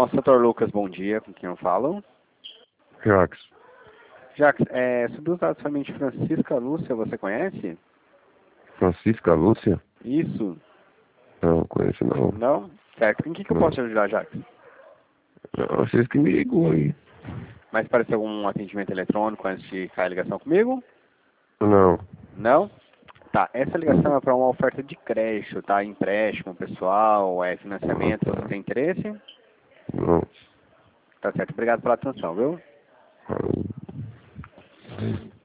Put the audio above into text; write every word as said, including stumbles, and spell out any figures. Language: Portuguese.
setor Lucas, bom dia, com quem eu falo? Jacques. Jacques, é, sobre os dados somente Francisca Lúcia, você conhece? Francisca Lúcia? Isso? Não, conheço não. Não? Certo. Em que, que eu Não. posso te ajudar, Jacques? Não, vocês que me ligou aí. Mas parece algum atendimento eletrônico antes de cair a ligação comigo? Não. Não? Tá, essa ligação é para uma oferta de crédito, tá? Empréstimo pessoal, é financiamento, Ah, você tá. tem interesse? Não. Tá certo, obrigado pela atenção, viu? Falou.